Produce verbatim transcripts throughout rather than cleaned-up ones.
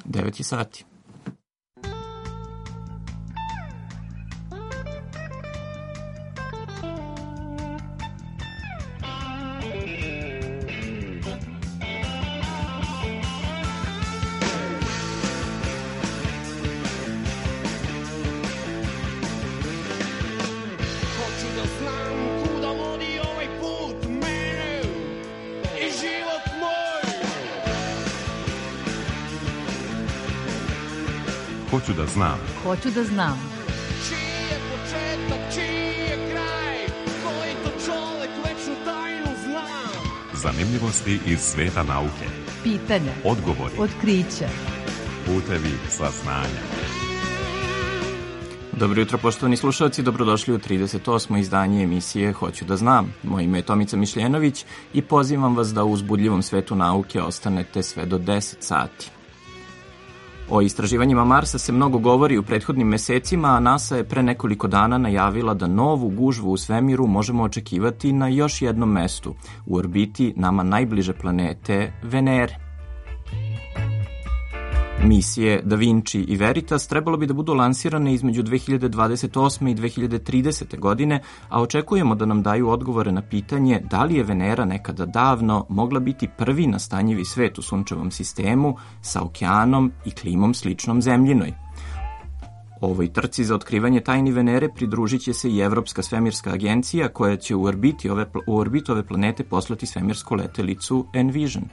devet je sati. Hoću da znam. Hoću da znam. Čiji je početak, čiji je kraj, koji to čovek večnu tajnu zna. Zanimljivosti iz sveta nauke. Pitanja. Odgovori. Otkrića. Putevi saznanja. Dobro jutro, poštovani slušalci, dobrodošli u trideset osmo izdanje emisije Hoću da znam. Moje ime je Tomica Mišljenović i pozivam vas da u uzbudljivom svetu nauke ostanete sve do deset sati. O istraživanjima Marsa se mnogo govori u prethodnim mesecima, a NASA je pre nekoliko dana najavila da novu gužvu u svemiru možemo očekivati na još jednom mestu, u orbiti nama najbliže planete Venere. Misije Da Vinci i Veritas trebalo bi da budu lansirane između dve hiljade dvadeset osme i dve hiljade tridesete. godine, a očekujemo da nam daju odgovore na pitanje da li je Venera nekada davno mogla biti prvi nastanjivi svet u sunčevom sistemu sa okeanom i klimom sličnom zemljinoj. Ovoj trci za otkrivanje tajni Venere pridružit će se i Evropska svemirska agencija koja će u orbitu ove, u orbitu ove planete poslati svemirsku letelicu Envision.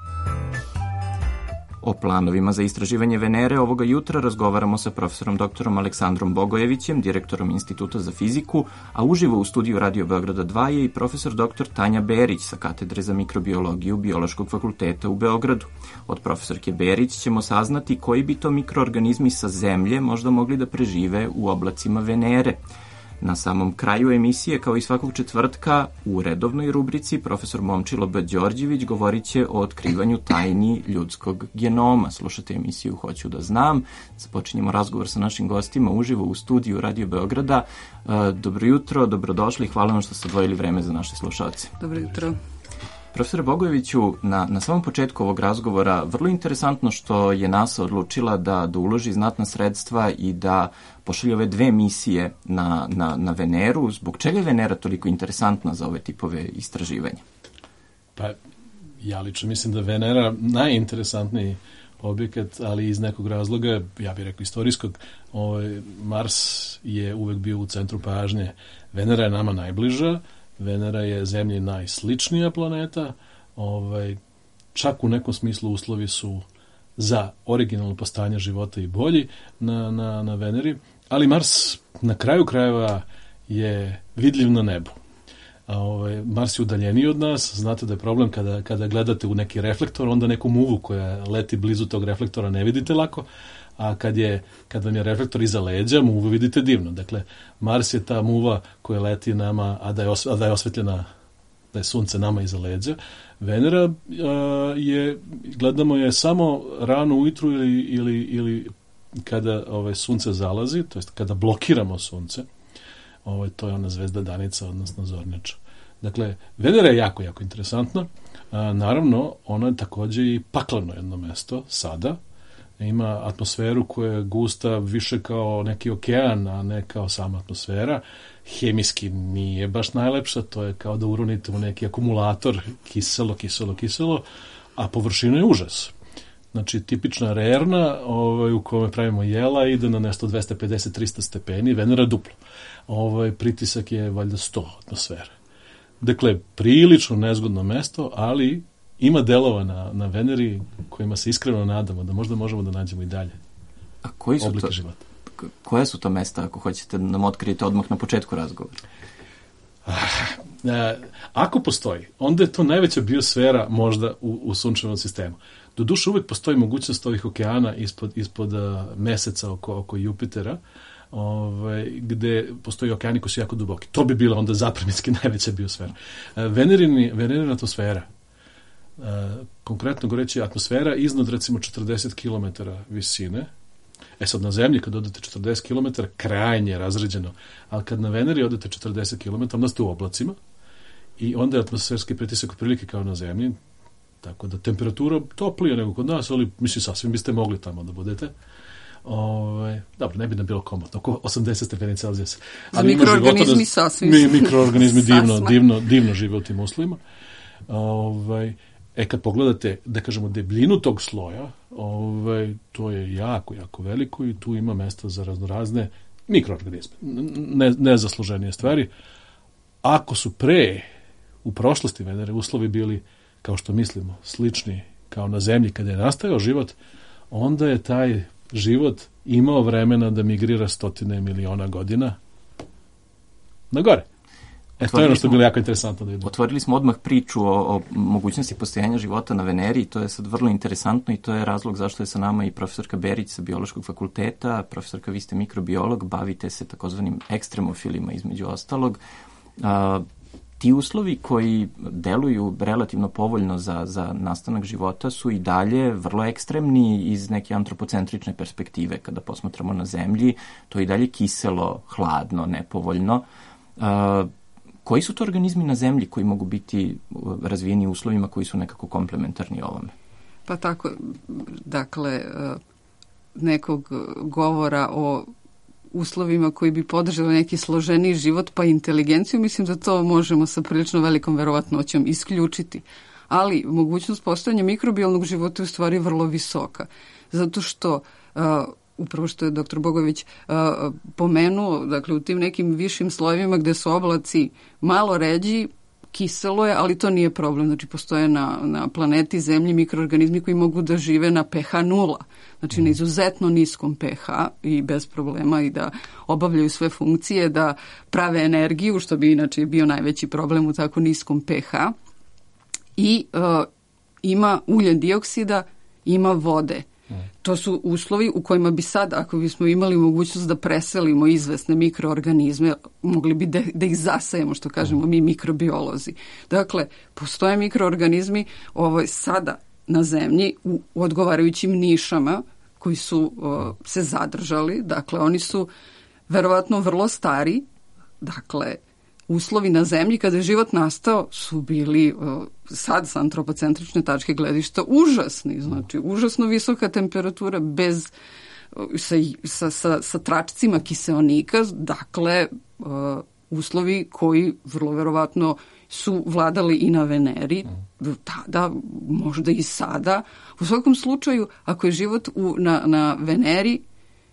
O planovima za istraživanje Venere ovoga jutra razgovaramo sa profesorom doktorom Aleksandrom Bogojevićem, direktorom Instituta za fiziku, a uživo u studiju Radio Beograda dva je i profesor doktor Tanja Berić sa katedre za mikrobiologiju Biološkog fakulteta u Beogradu. Od profesorke Berić ćemo saznati koji bi to mikroorganizmi sa Zemlje možda mogli da prežive u oblacima Venere. Na samom kraju emisije, kao i svakog četvrtka, u redovnoj rubrici profesor Momčilo B. Đorđević govorit će o otkrivanju tajni ljudskog genoma. Slušate emisiju Hoću da znam. Započinjemo razgovor sa našim gostima uživo u studiju Radio Beograda. Dobro jutro, dobrodošli, hvala vam što ste odvojili vreme za naše slušalce. Dobro jutro. Profesore Bogojeviću, na, na samom početku ovog razgovora vrlo interesantno što je NASA odlučila da, da uloži znatna sredstva i da pošalje ove dve misije na, na, na Veneru. Zbog čega je Venera toliko interesantna za ove tipove istraživanja? Pa, ja lično mislim da je Venera najinteresantniji objekat, ali iz nekog razloga, ja bih rekao istorijskog, ovaj, Mars je uvek bio u centru pažnje. Venera je nama najbliža, Venera je Zemlji najsličnija planeta, ovaj, čak u nekom smislu uslovi su za originalno postojanje života i bolji na, na, na Veneri, ali Mars na kraju krajeva je vidljiv na nebu. A, ovaj, Mars je udaljeniji od nas, znate da je problem kada, kada gledate u neki reflektor, onda neku muvu koja leti blizu tog reflektora ne vidite lako, a kad, je, kad vam je reflektor iza leđa, muvu vidite divno. Dakle, Mars je ta muva koja leti nama, a da je, os, a da je osvetljena, da je sunce nama iza leđa. Venera a, je, gledamo je samo rano ujutru ili, ili, ili kada ovaj, sunce zalazi, to jest kada blokiramo sunce, ovaj, to je ona zvezda danica, odnosno zornjača. Dakle, Venera je jako, jako interesantna. A, naravno, ona je takođe i paklavno jedno mesto, sada, ima atmosferu koja je gusta više kao neki okean, a ne kao sama atmosfera. Hemijski nije baš najlepša, to je kao da uronite u neki akumulator, kiselo, kiselo, kiselo, a površina je užas. Znači, tipična rerna ovaj, u kome pravimo jela ide na nešto dvesta pedeset do trista stepeni, Venera duplo. Ovaj, pritisak je valjda sto atmosfere. Dakle, prilično nezgodno mesto, ali ima delova na, na Veneri kojima se iskreno nadamo da možda možemo da nađemo i dalje A koji su oblike to, života. Koje su to mesta, ako hoćete da nam otkrijete odmah na početku razgovora? A, ako postoji, onda je to najveća biosfera možda u, u sunčevom sistemu. Doduše uvek postoji mogućnost ovih okeana ispod, ispod a, meseca oko, oko Jupitera, ovaj, gde postoji okeani koji su jako duboki. To bi bila onda zapremijski najveća biosfera. A, Venerini, Venerina atmosfera, Uh, konkretno goreći atmosfera iznad recimo četrdeset kilometara visine. E sad na Zemlji kad odete četrdeset kilometara krajnje razređeno, ali kad na Veneri odete četrdeset kilometara onda ste u oblacima i onda je atmosferski pritisak otprilike kao na Zemlji, Tako da temperatura toplija nego kod nas, ali mislim sasvim biste mogli tamo da budete. Ove, dobro, ne bi nam bilo komotno, oko osamdeset stepeni Celzijusa. A mikroorganizmi da, sasvim. Mi, mikroorganizmi divno, divno, divno žive u tim uslovima. Ove, e, kad pogledate, da kažemo, debljinu tog sloja, ove, to je jako, jako veliko i tu ima mesta za raznorazne mikroorganizme. Ne, nezasluženije stvari. Ako su pre, u prošlosti Venere, uslovi bili, kao što mislimo, slični kao na Zemlji kada je nastajao život, onda je taj život imao vremena da migrira stotine miliona godina na gore. E, to je ono što je bilo jako interesantno da vidimo. Otvorili smo odmah priču o, o mogućnosti postojanja života na Veneri i to je sad vrlo interesantno i to je razlog zašto je sa nama i profesorka Berić sa Biološkog fakulteta. Profesorka, vi ste mikrobiolog, bavite se takozvanim ekstremofilima između ostalog. A, ti uslovi koji deluju relativno povoljno za, za nastanak života su i dalje vrlo ekstremni iz neke antropocentrične perspektive. Kada posmatramo na Zemlji, to je i dalje kiselo, hladno, nepovoljno. A, koji su to organizmi na Zemlji koji mogu biti razvijeni u uslovima koji su nekako komplementarni ovome? Pa tako, dakle, nekog govora o uslovima koji bi podržali neki složeniji život pa inteligenciju, mislim da to možemo sa prilično velikom verovatnoćom isključiti. Ali mogućnost postojanja mikrobijalnog života je u stvari vrlo visoka. Zato što, uh, upravo što je doktor Bogojević uh, pomenuo, dakle u tim nekim višim slojevima gde su oblaci malo ređi, kiselo je, ali to nije problem. Znači, postoje na, na planeti Zemlji mikroorganizmi koji mogu da žive na pH nula. Znači, na izuzetno niskom pH i bez problema i da obavljaju sve funkcije, da prave energiju, što bi inače bio najveći problem u tako niskom pH. I uh, ima ugljen dioksida, ima vode. To su uslovi u kojima bi sad, ako bismo imali mogućnost da preselimo izvesne mikroorganizme, mogli bi da, da ih zasajemo, što kažemo mi mikrobiolozi. Dakle, postoje mikroorganizmi ovo, sada na Zemlji u, u odgovarajućim nišama koji su o, se zadržali. Dakle, oni su verovatno vrlo stari. Dakle, uslovi na Zemlji kada je život nastao su bili o, sad sa antropocentrične tačke gledišta užasni. Znači, užasno visoka temperatura bez, sa, sa, sa, sa tračcima kiseonika. Dakle, o, uslovi koji vrlo verovatno su vladali i na Veneri, tada, možda i sada. U svakom slučaju, ako je život u, na, na Veneri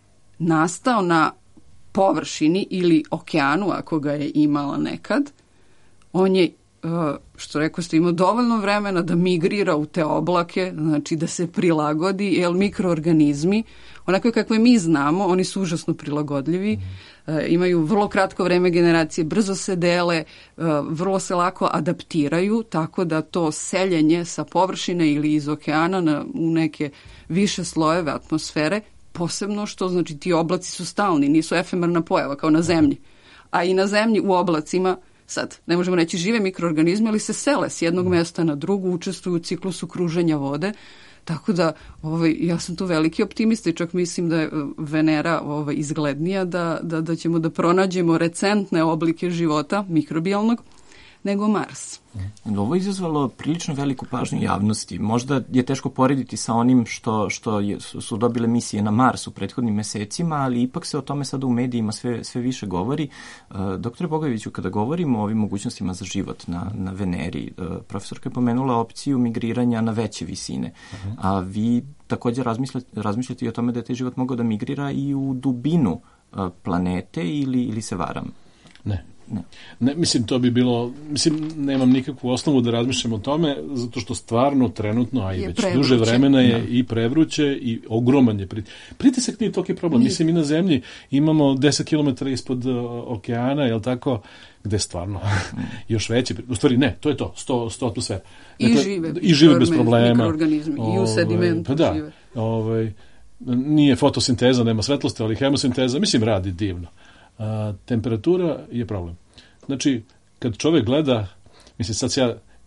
nastao na površini ili okeanu, ako ga je imala nekad, on je, što rekao ste, imao dovoljno vremena da migrira u te oblake, znači da se prilagodi, jer mikroorganizmi, onako kakve mi znamo, oni su užasno prilagodljivi, mm. imaju vrlo kratko vreme generacije, brzo se dele, vrlo se lako adaptiraju, tako da to seljenje sa površine ili iz okeana na, u neke više slojeve atmosfere, posebno što, znači, ti oblaci su stalni, nisu efemerna pojava kao na Zemlji. A i na Zemlji u oblacima, sad, ne možemo reći žive mikroorganizme, ali se sele s jednog mesta na drugu, učestvuju u ciklusu kruženja vode, tako da ovaj, ja sam tu veliki optimista i čak mislim da je Venera ovaj, izglednija, da, da, da ćemo da pronađemo recentne oblike života mikrobijalnog, nego Mars. Ovo je izazvalo prilično veliku pažnju javnosti. Možda je teško porediti sa onim što, što je, su dobile misije na Mars u prethodnim mesecima, ali ipak se o tome sada u medijima sve, sve više govori. Uh, doktore Bogojeviću, kada govorimo o ovim mogućnostima za život na, na Veneri, uh, profesorka je pomenula opciju migriranja na veće visine. Uh-huh. A vi također razmišljate, razmišljate i o tome da je taj život mogao da migrira i u dubinu uh, planete ili, ili se varam? Ne. Ne. ne, mislim, to bi bilo, mislim, nemam nikakvu osnovu da razmišljam o tome, zato što stvarno trenutno, a i već prevruće. Duže vremena je, da, i prevruće i ogroman je pritisak. Pritisak nije toliki problem. Nije. Mislim, mi na Zemlji imamo deset kilometara ispod uh, okeana, jel tako, gde stvarno još veći, u stvari ne, to je to, sto, sto atmosfera. Dakle, I žive. I žive bez problema. Mikroorganizmi, ovaj, i u sedimentu pa da, žive. Ovaj, nije fotosinteza, nema svetlosti, ali hemosinteza, mislim, radi divno. A, temperatura je problem. Znači, kad čovjek gleda, mislim, sad ja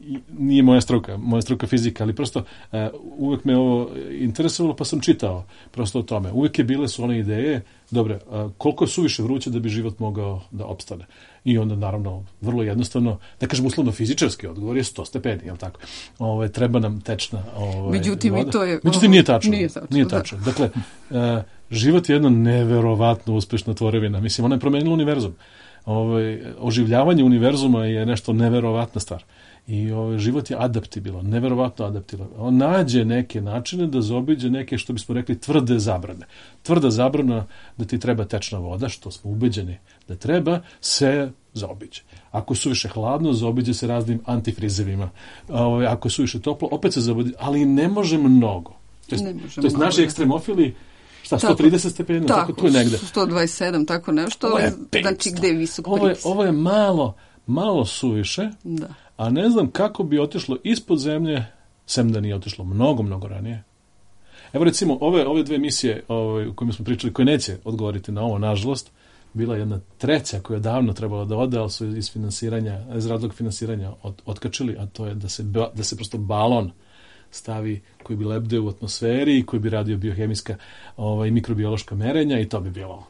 i nije moja struka, moja struka fizika, ali prosto uh, uvek me ovo interesovalo, pa sam čitao prosto o tome. Uvek je bile su one ideje, dobre, uh, koliko je suviše vruće da bi život mogao da opstane. I onda, naravno, vrlo jednostavno, da kažem uslovno fizičarski odgovor je sto stepeni, je li tako? Ove, treba nam tečna ove, Međutim, voda. I to je... Međutim, nije tačno. Nije tačno, nije da. tačno. Dakle, uh, život je jedna neverovatno uspešna tvorevina. Mislim, ona je promenila univerzum. Ove, oživljavanje univerzuma je nešto neverovatna stvar. I ovaj, život je adaptibilan, neverovatno adaptibilan. On nađe neke načine da zaobiđe neke, što bismo rekli, tvrde zabrane. Tvrda zabrana da ti treba tečna voda, što smo ubeđeni da treba, se zaobiđe. Ako je suviše hladno, zaobiđe se raznim antifrizevima. Ovaj, ako je suviše toplo, opet se zaobiđe, ali ne može mnogo. To jest, to jest naši ekstremofili, šta, sto trideset stepeni, tako, tako tu je negde. sto dvadeset sedam, tako nešto, ovo je znači gde je visok ovo je, prips. ovo je malo, malo suviše, Da. a ne znam kako bi otišlo ispod zemlje, sem da nije otišlo mnogo, mnogo ranije. Evo recimo, ove, ove dve misije ove, u kojima smo pričali, koje neće odgovoriti na ovo, nažalost, bila jedna treća koja je davno trebala da ode, ali su iz finansiranja, iz razloga finansiranja od, otkačili, a to je da se, da se prosto balon stavi koji bi lebdeo u atmosferi i koji bi radio biohemijska ovaj, i mikrobiološka merenja i to bi bilo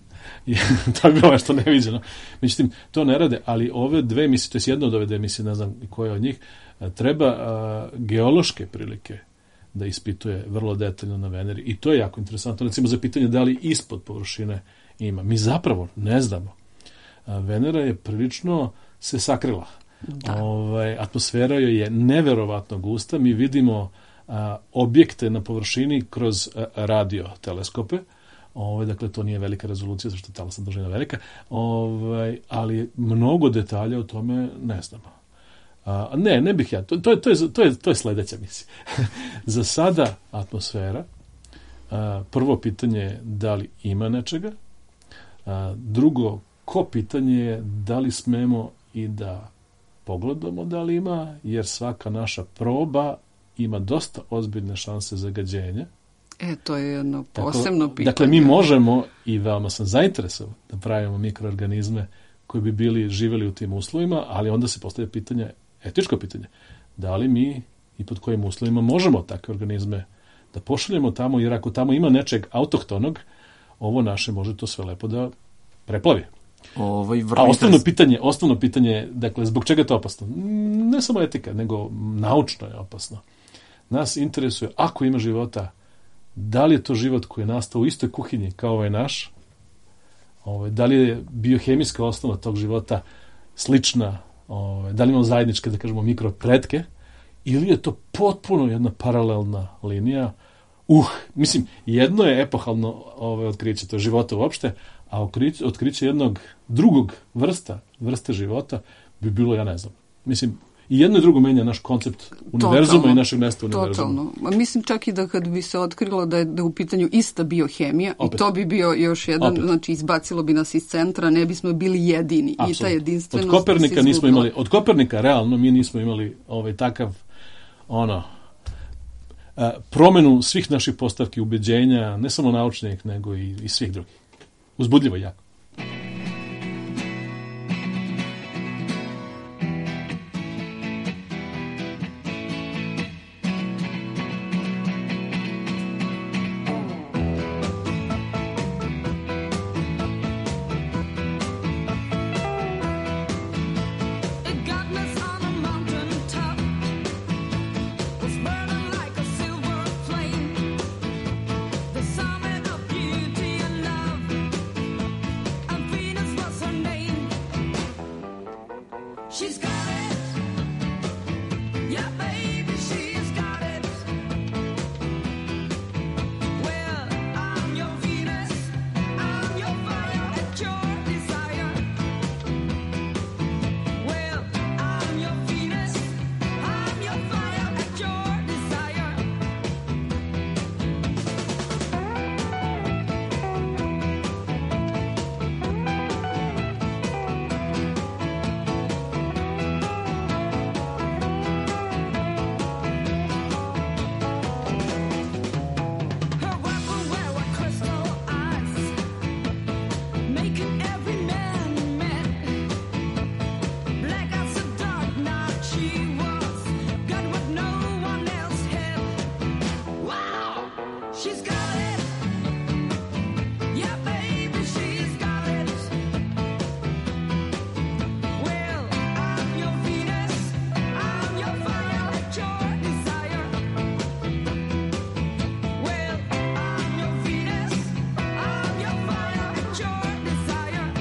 i to bi bilo nešto neviđeno. Međutim, to ne rade, ali ove dve misije, to je jedna od ove dve misije, ne znam koja od njih, treba a, geološke prilike da ispituje vrlo detaljno na Veneri i to je jako interesantno. Recimo za pitanje da li ispod površine ima. Mi zapravo ne znamo. A, Venera je prilično se sakrila. Da. Ovaj, atmosfera joj je neverovatno gusta. Mi vidimo a, objekte na površini kroz a, radio teleskope. Ovaj, dakle, to nije velika rezolucija, zašto je talasna dužina velika. Ovaj, ali mnogo detalja o tome ne znamo. A, ne, ne bih ja. To, to, je, to, je, to, je, to je sledeća misija. Za sada atmosfera. A, prvo pitanje je da li ima nečega. A, drugo, ko pitanje je da li smemo i da pogledamo da li ima, jer svaka naša proba ima dosta ozbiljne šanse zagađenja. E, to je jedno posebno Tako, pitanje. Dakle, mi možemo, i veoma sam zainteresovan, da pravimo mikroorganizme koji bi bili živeli u tim uslovima, ali onda se postavlja pitanje, etičko pitanje, da li mi i pod kojim uslovima možemo takve organizme da pošaljemo tamo, jer ako tamo ima nečeg autohtonog, ovo naše može to sve lepo da preplavi. Ovaj, A osnovno pitanje, osnovno pitanje je, dakle, zbog čega je to opasno? Ne samo etika, nego naučno je opasno. Nas interesuje, ako ima života, da li je to život koji je nastao u istoj kuhinji kao ovaj naš? Ovaj, da li je biohemijska osnova tog života slična? Ovaj, da li imamo zajedničke, da kažemo, mikropretke? Ili je to potpuno jedna paralelna linija? Uh, mislim, jedno je epohalno ovaj, otkriće, to je života uopšte, a otkriće, otkriće jednog drugog vrsta, vrste života bi bilo, ja ne znam. Mislim, i jedno i drugo menja naš koncept univerzuma totalno, i našeg mesta univerzuma. Totalno. Mislim čak i da kad bi se otkrilo da je, da je u pitanju ista biohemija, opet. I to bi bio još jedan, opet. Znači izbacilo bi nas iz centra, ne bismo bili jedini. Absolutno. I ta jedinstvenost. Od Kopernika nismo imali, od Kopernika realno mi nismo imali ovaj takav ono a, promenu svih naših postavki, ubeđenja, ne samo naučnih, nego i, i svih drugih. Uzbudljivo jako. She's got it. Yeah, baby, she's got it. Well, I'm your Venus, I'm your fire, your desire. Well, I'm your Venus, I'm your fire, your desire.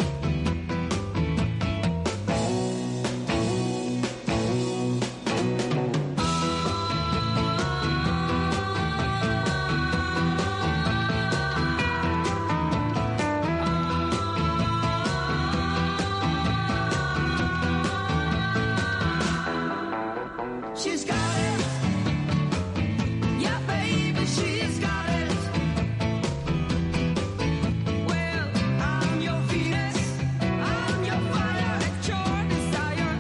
She's got it. Yeah, baby, she's got it. Well, I'm your Venus, I'm your fire, your desire.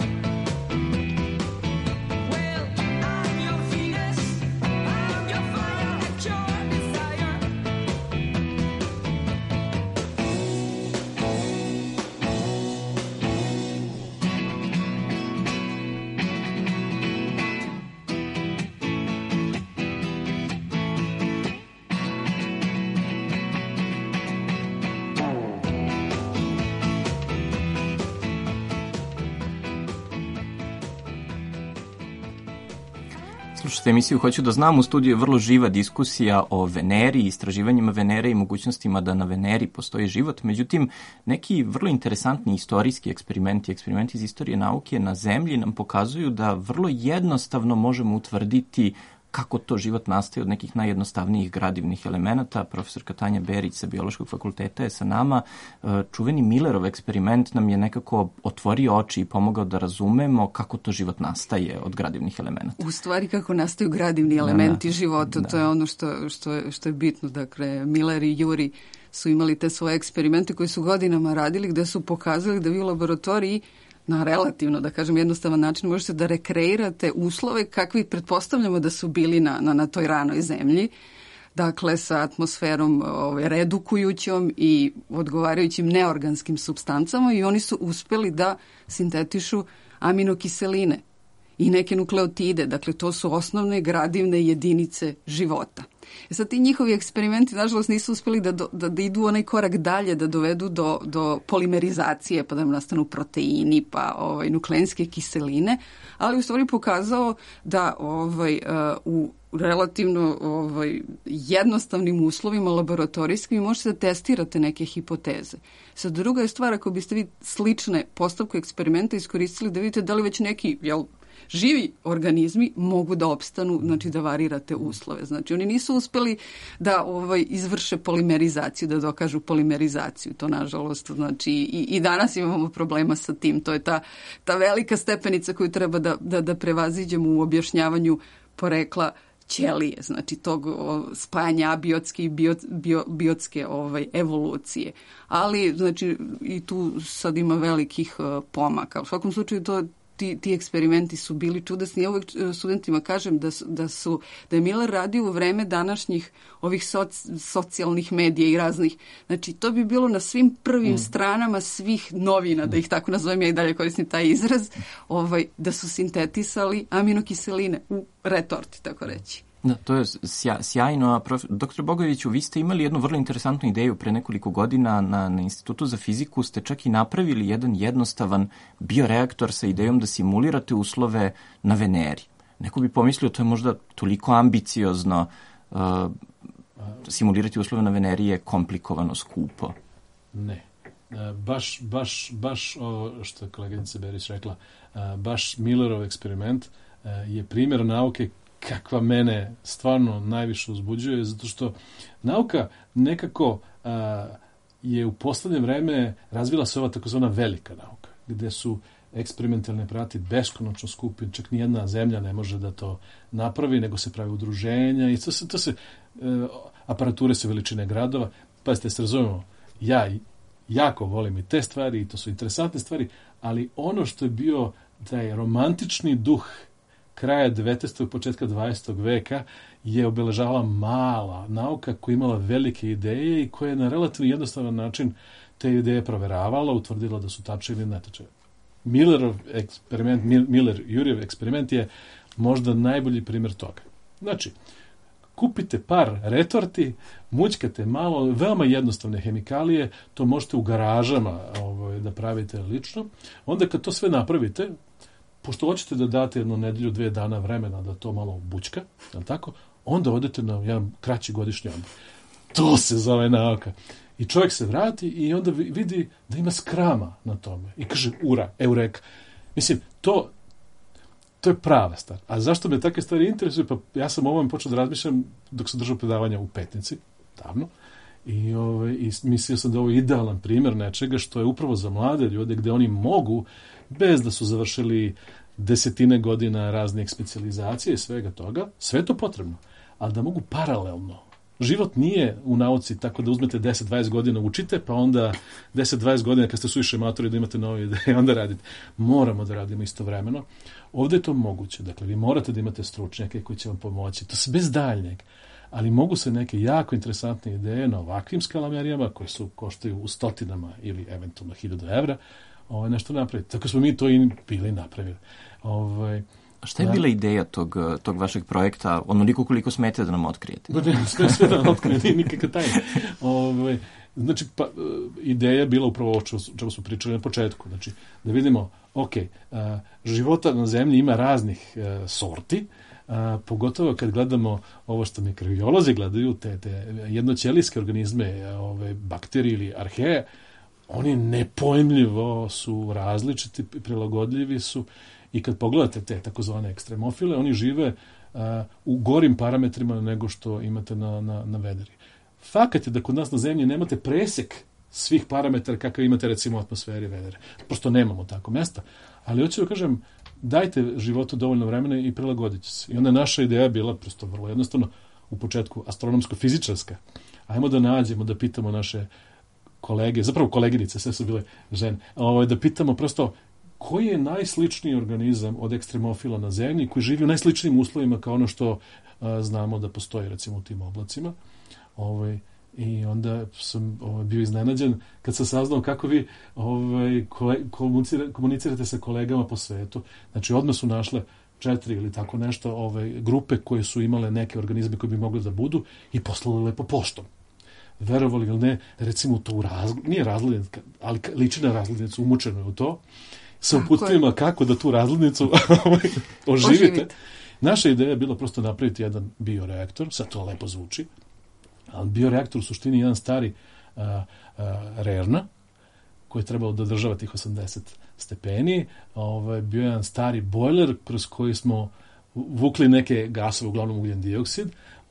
Well, I'm your Venus, I'm your fire, your desire. Slušajte emisiju Hoću da znam, u studiju je vrlo živa diskusija o Veneri, istraživanjima Venere i mogućnostima da na Veneri postoji život. Međutim, neki vrlo interesantni istorijski eksperimenti, eksperimenti iz istorije nauke na Zemlji nam pokazuju da vrlo jednostavno možemo utvrditi kako to život nastaje od nekih najjednostavnijih gradivnih elemenata. Profesorka Tanja Berić sa Biološkog fakulteta je sa nama. Čuveni Millerov eksperiment nam je nekako otvorio oči i pomogao da razumemo kako to život nastaje od gradivnih elemenata. U stvari kako nastaju gradivni elementi da, da, života, da. To je ono što, što, je, što je bitno. Dakle, Miller i Urey su imali te svoje eksperimente koji su godinama radili, gde su pokazali da vi u laboratoriji na relativno, da kažem, jednostavan način možete da rekreirate uslove kakvi pretpostavljamo da su bili na, na, na toj ranoj zemlji. Dakle, sa atmosferom ovaj, redukujućom i odgovarajućim neorganskim supstancama i oni su uspeli da sintetišu aminokiseline i neke nukleotide. Dakle, to su osnovne gradivne jedinice života. E sad, ti njihovi eksperimenti, nažalost, nisu uspeli da, do, da, da idu onaj korak dalje, da dovedu do, do polimerizacije, pa da nastanu proteini, pa ovaj, nukleinske kiseline, ali u stvari pokazao da ovaj, uh, u relativno ovaj, jednostavnim uslovima laboratorijskim možete da testirate neke hipoteze. Sad, druga je stvar, ako biste vi slične postavke eksperimenta iskoristili da vidite da li već neki, jel, živi organizmi mogu da opstanu, znači da varirate uslove. Znači oni nisu uspeli da ovaj, izvrše polimerizaciju, da dokažu polimerizaciju. To nažalost, znači i, i danas imamo problema sa tim. To je ta, ta velika stepenica koju treba da, da, da prevaziđemo u objašnjavanju porekla ćelije, znači tog o, spajanja abiotske i bio, bio, biotske ovaj, evolucije. Ali, znači, i tu sad ima velikih uh, pomaka. U svakom slučaju to Ti, ti eksperimenti su bili čudesni. Ja uvek studentima kažem da, su, da, su, da je Miller radio u vreme današnjih ovih soc, socijalnih medija i raznih. Znači, to bi bilo na svim prvim mm. stranama svih novina, da ih tako nazovem, ja i dalje koristim taj izraz, ovaj, da su sintetisali aminokiseline u retorti, tako reći. Da, to je sja, sjajno. A prof, doktor Bogojeviću, vi ste imali jednu vrlo interesantnu ideju pre nekoliko godina na, na Institutu za fiziku. Ste čak i napravili jedan jednostavan bioreaktor sa idejom da simulirate uslove na Veneri. Neko bi pomislio, to je možda toliko ambiciozno. Uh, simulirati uslove na Veneri je komplikovano, skupo. Ne. Baš, baš, baš ovo što je koleginica Berić rekla, baš Millerov eksperiment je primjer nauke kakva mene stvarno najviše uzbuđuje, zato što nauka nekako a, je u poslednje vreme razvila se ova takozvana velika nauka, gde su eksperimentalni aparati beskonačno skupi, čak nijedna zemlja ne može da to napravi, nego se pravi udruženja i to se, to se e, aparature su veličine gradova. Pazite, se razumemo, ja jako volim i te stvari i to su interesantne stvari, ali ono što je bio taj romantični duh kraja devetnaestog početka dvadesetog veka je obeležavala mala nauka koja je imala velike ideje i koja je na relativno jednostavan način te ideje proveravala, utvrdila da su tačne ili netačne. Millerov eksperiment, Miller-Urey eksperiment je možda najbolji primjer toga. Znači, kupite par retorti, mućkate malo, veoma jednostavne hemikalije, to možete u garažama ovaj, da pravite lično. Onda kad to sve napravite, pošto hoćete da date jednu nedelju, dve dana vremena da to malo bućka, jel tako, onda odete na jedan kraći godišnji odmor. To se zove nauka. I čovjek se vrati i onda vidi da ima skrama na tome. I kaže, ura, eureka. Mislim, to, to je prava stvar. A zašto me takve stvari interesuju? Pa ja sam o ovom počeo da razmišljam dok sam držao predavanja u Petnici, davno. I, ove, i mislio sam da ovo je idealan primjer nečega što je upravo za mlade ljude gde oni mogu, bez da su završili desetine godina raznih specijalizacija i svega toga, sve to potrebno, ali da mogu paralelno. Život nije u nauci tako da uzmete deset dvadeset godina učite, pa onda deset dvadeset godina kad ste suviše matori da imate nove ideje, onda radite. Moramo da radimo istovremeno. Ovdje je to moguće. Dakle, vi morate da imate stručnjake koji će vam pomoći. To se bez daljnjeg. Ali mogu se neke jako interesantne ideje na ovakvim skalamerijama koje su koštaju u stotinama ili eventualno hiljadu evra ovaj, nešto napraviti. Tako smo mi to i bili napravili. Ovaj, A šta je bila ideja tog, tog vašeg projekta, onoliko koliko smete da nam otkrijete? Da, ne, sve, sve da nam otkrijete, nikakva tajna. Ove, znači, pa, ideja je bila upravo o čemu smo pričali na početku. Znači, da vidimo, ok, a, života na zemlji ima raznih a, sorti, a, pogotovo kad gledamo ovo što mikrobiolozi gledaju, te, te jednoćelijske organizme, ove, bakterije ili arheje, oni nepojmljivo su različiti, prilagodljivi su. I kad pogledate te takozvane ekstremofile, oni žive uh, u gorim parametrima nego što imate na, na, na Veneri. Fakat je da kod nas na Zemlji nemate presek svih parametara kakav imate recimo u atmosferi Venere. Prosto nemamo tako mesta. Ali hoću da kažem, dajte životu dovoljno vremena i prilagodit će se. I onda naša ideja bila prosto vrlo jednostavno u početku astronomsko-fizičarska. Ajmo da nađemo, da pitamo naše kolege, zapravo koleginice, sve su bile žene, ovaj, da pitamo prosto koji je najsličniji organizam od ekstremofila na Zemlji koji živi u najsličnijim uslovima kao ono što a, znamo da postoji recimo u tim oblacima. Ovaj, I onda sam ovaj, bio iznenađen kad sam saznao kako vi ovaj, kole, komunicirate, komunicirate sa kolegama po svetu. Znači odmah su našle četiri ili tako nešto ovaj, grupe koje su imale neke organizme koji bi mogli da budu i poslali lepo poštom. Verovali ili ne, recimo to u razgl... nije razglednica, ali liči na razglednicu, umučeno je u to, sa uputstvima kako da tu razglednicu oživite. Oživite. Naša ideja je bila prosto napraviti jedan bioreaktor, sad to lepo zvuči, ali bioreaktor u suštini je jedan stari a, a, Rerna, koji je trebalo da održava tih osamdeset stepeni, ovaj, bio je jedan stari bojler kroz koji smo vukli neke gasove, uglavnom ugljen dioksid,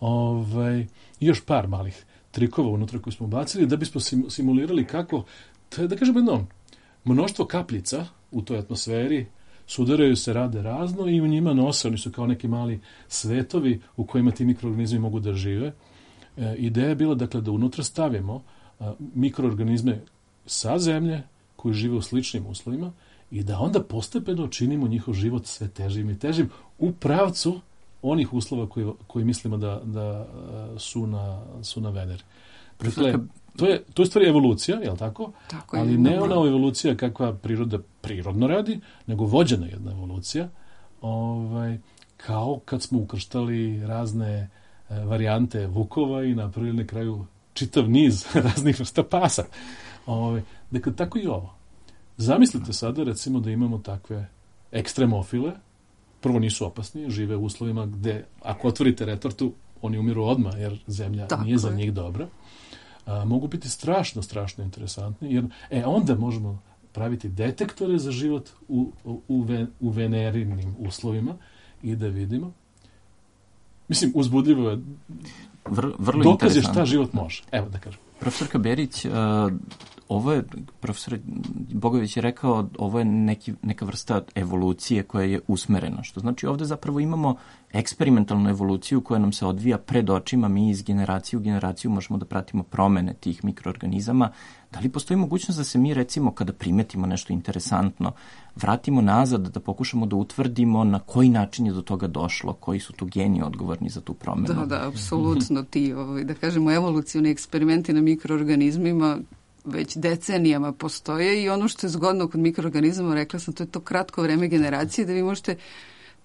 ovaj, i još par malih trikova unutra koje smo bacili, da bismo simulirali kako, to je, da kažem jedno, mnoštvo kapljica u toj atmosferi sudaraju se, rade razno i u njima nose, oni su kao neki mali svetovi u kojima ti mikroorganizmi mogu da žive. E, ideja je bila dakle da unutra stavimo a, mikroorganizme sa zemlje koji žive u sličnim uslovima i da onda postepeno činimo njihov život sve težim i težim u pravcu onih uslova koji, koji mislimo da, da su, na, su na Veneri. Dakle, to je, to je stvari evolucija, je li tako? Tako je, ali ne ona evolucija kakva priroda prirodno radi, nego vođena jedna evolucija, ovaj, kao kad smo ukrštali razne e, varijante vukova i napravili na kraju čitav niz raznih vrsta pasa. Ovaj, dakle, tako i ovo. Zamislite sada, recimo, da imamo takve ekstremofile, prvo nisu opasni, žive u uslovima gde, ako otvorite retortu, oni umiru odmah, jer zemlja tako nije za njih dobra. A, mogu biti strašno, strašno interesantni, jer e, onda možemo praviti detektore za život u, u, u, ven, u venerinim uslovima i da vidimo. Mislim, uzbudljivo je Vr, vrlo dokaz je šta život može. Evo da kažem. Profesorka Berić, uh, ovo je, profesor Bogojević je rekao, ovo je neki, neka vrsta evolucije koja je usmerena, što znači ovde zapravo imamo eksperimentalnu evoluciju koja nam se odvija pred očima, mi iz generacije u generaciju možemo da pratimo promene tih mikroorganizama. Da li postoji mogućnost da se mi, recimo, kada primetimo nešto interesantno, vratimo nazad, da pokušamo da utvrdimo na koji način je do toga došlo, koji su tu geni odgovorni za tu promenu? Da, da, apsolutno ti, ovaj, da kažemo, evolucioni eksperimenti na mikroorganizmima već decenijama postoje i ono što je zgodno kod mikroorganizama, rekla sam, to je to kratko vreme generacije da vi možete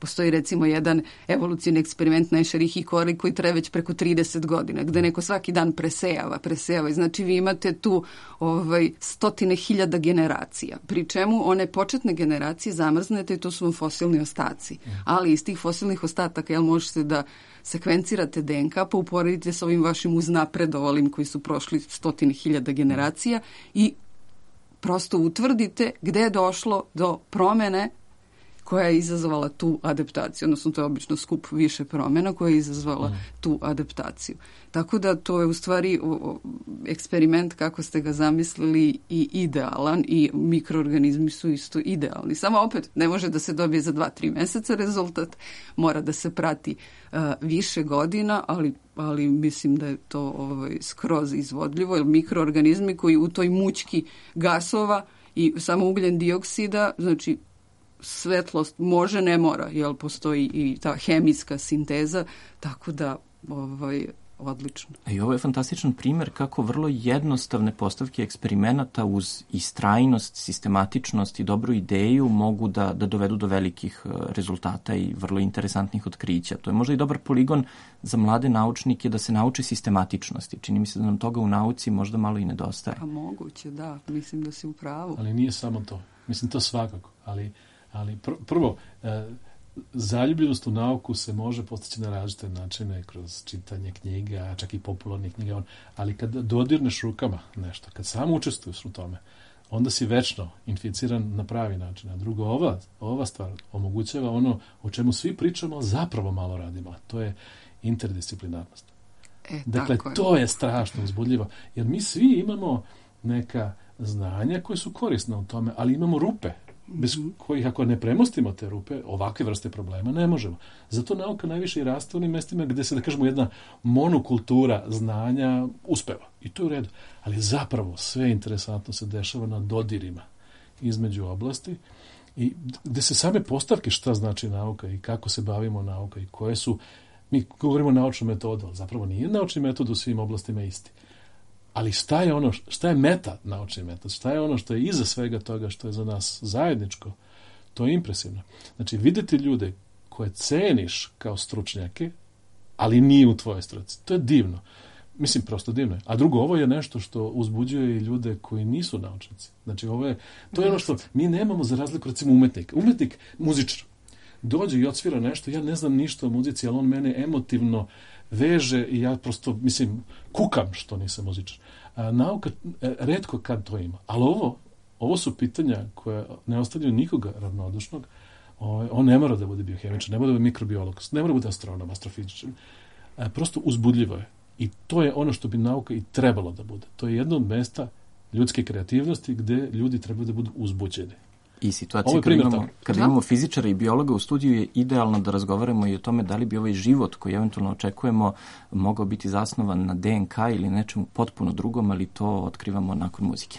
Postoji recimo jedan evolucijni eksperiment na Escherichia koji traje već preko trideset godina, gde neko svaki dan presejava, presejava. I znači vi imate tu ovaj, stotine hiljada generacija, pri čemu one početne generacije zamrznete i to su vam fosilni ostaci. Ali iz tih fosilnih ostataka, jel možete da sekvencirate D N K, pa uporedite sa ovim vašim uznapredovalim koji su prošli stotine hiljada generacija i prosto utvrdite gde je došlo do promene koja je izazvala tu adaptaciju, odnosno to je obično skup više promjena koja je izazvala mm. tu adaptaciju. Tako da to je u stvari o, o, eksperiment kako ste ga zamislili i idealan i mikroorganizmi su isto idealni. Samo opet ne može da se dobije za dva, tri meseca rezultat, mora da se prati uh, više godina, ali, ali mislim da je to ovaj, skroz izvodljivo, jer mikroorganizmi koji u toj mućki gasova i samo ugljen dioksida, znači svetlost može, ne mora, jer postoji i ta hemijska sinteza, tako da ovaj, odlično. I ovo je fantastičan primjer kako vrlo jednostavne postavke eksperimenata uz istrajnost, sistematičnost i dobru ideju mogu da, da dovedu do velikih rezultata i vrlo interesantnih otkrića. To je možda i dobar poligon za mlade naučnike da se nauče sistematičnosti. Čini mi se da nam toga u nauci možda malo i nedostaje. Pa moguće, da. Mislim da si u pravu. Ali nije samo to. Mislim, to svakako. Ali Ali pr- prvo, e, zaljubljenost u nauku se može postići na različite načine, kroz čitanje knjiga, čak i popularnih knjiga, on, ali kad dodirneš rukama nešto, kad samo učestvuješ u tome, onda si večno inficiran na pravi način. A drugo, ova, ova stvar omogućava ono o čemu svi pričamo, ali zapravo malo radimo, a to je interdisciplinarnost. E, dakle, je. to je strašno uzbudljivo, jer mi svi imamo neka znanja koje su korisne u tome, ali imamo rupe, bez kojih ako ne premostimo te rupe, ovakve vrste problema ne možemo. Zato nauka najviše i raste u onim mestima gde se, da kažemo, jedna monokultura znanja uspeva. I to je u redu. Ali zapravo sve interesantno se dešava na dodirima između oblasti i gde se same postavke šta znači nauka i kako se bavimo nauka i koje su, mi govorimo o naučnom metodu, ali zapravo nije naučni metod u svim oblastima isti. Ali šta je ono, šta je meta naučni metod, šta je ono što je iza svega toga što je za nas zajedničko, to je impresivno. Znači, videti ljude koje ceniš kao stručnjake, ali nije u tvojoj struci. To je divno. Mislim, prosto divno je. A drugo, ovo je nešto što uzbuđuje i ljude koji nisu naučnici. Znači, ovo je, to je ono što mi nemamo za razliku, recimo, umetnik. Umetnik, muzičar, dođe i odsvira nešto, ja ne znam ništa o muzici, ali on mene emotivno veže i ja prosto, mislim, kukam što nisam muzičar. A, nauka e, retko kad to ima. Ali ovo, ovo su pitanja koje ne ostavljaju nikoga ravnodušnog. O, on ne mora da bude biohemičar, ne mora da bude mikrobiolog, ne mora da bude astronom, astrofizičar. E, prosto uzbudljivo je. I to je ono što bi nauka i trebalo da bude. To je jedno od mesta ljudske kreativnosti gde ljudi trebaju da budu uzbuđeni. I situacija kada imamo, kada imamo fizičara i biologa u studiju je idealno da razgovaramo i o tome da li bi ovaj život koji eventualno očekujemo mogao biti zasnovan na D N K ili nečemu potpuno drugom, ali to otkrivamo nakon muzike.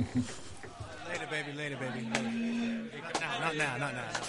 Later, baby, later, baby. No, not now, not now.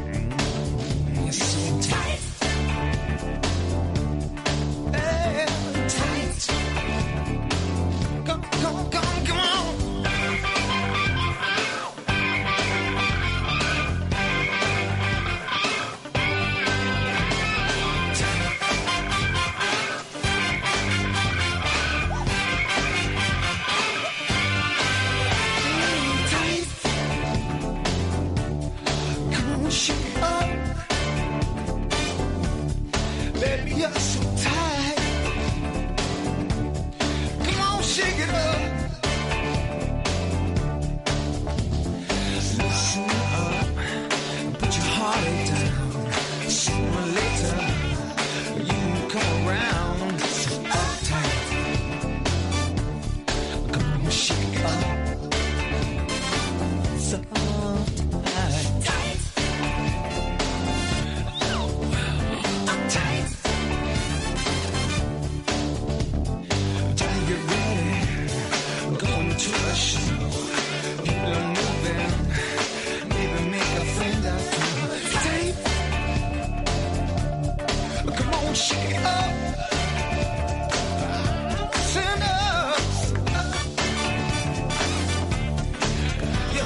Yeah.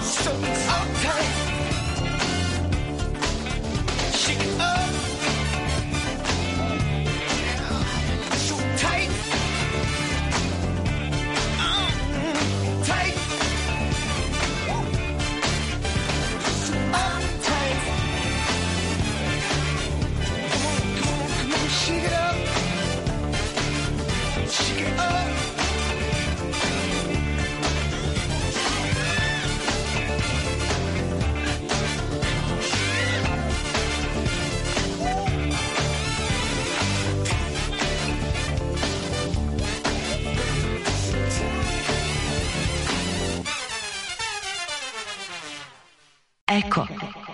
So uptight. Shake it up. So tight. Mm, tight. So uptight. Come on, come on, come on, shake it up. Shake it up. Eko.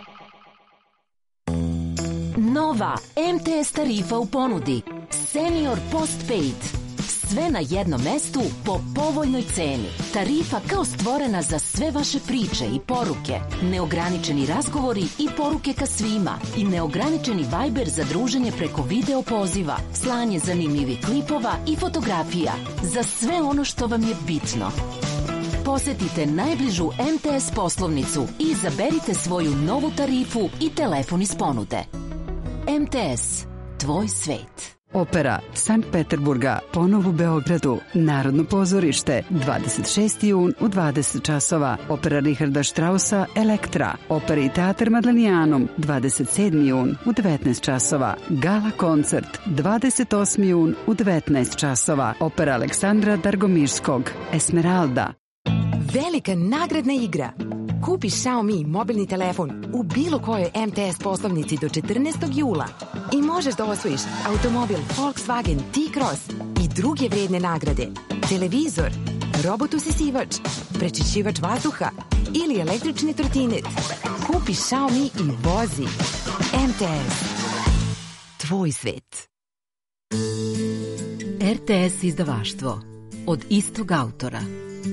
Nova M T S tarifa u ponudi. Senior Postpaid. Sve na jednom mestu po povoljnoj ceni. Tarifa kao stvorena za sve vaše priče i poruke. Neograničeni razgovori i poruke ka svima. I neograničeni Viber za druženje preko video poziva. Slanje zanimljivih klipova i fotografija. Za sve ono što vam je bitno. Posetite najbližu M T S poslovnicu i izaberite svoju novu tarifu i telefon iz ponude. M T S. Tvoj svet. Opera Sankt Peterburga ponovo u Beogradu. Narodno pozorište dvadeset šesti jun u dvadeset časova. Opera Richarda Straussa Elektra. Opera i teatr Madlenijanum dvadeset sedmi jun u devetnaest časova. Gala koncert dvadeset osmi jun u devetnaest časova. Opera Aleksandra Dargomirskog Esmeralda. Velika nagradna igra. Kupi Xiaomi mobilni telefon u bilo kojoj M T S poslovnici do četrnaestog jula i možeš da osvojiš automobil Volkswagen T-Cross i druge vredne nagrade, televizor, robot usisivač, prečišćivač vazduha ili električni trotinet. Kupi Xiaomi i vozi. M T S. Tvoj svet. R T S izdavaštvo. Od istog autora.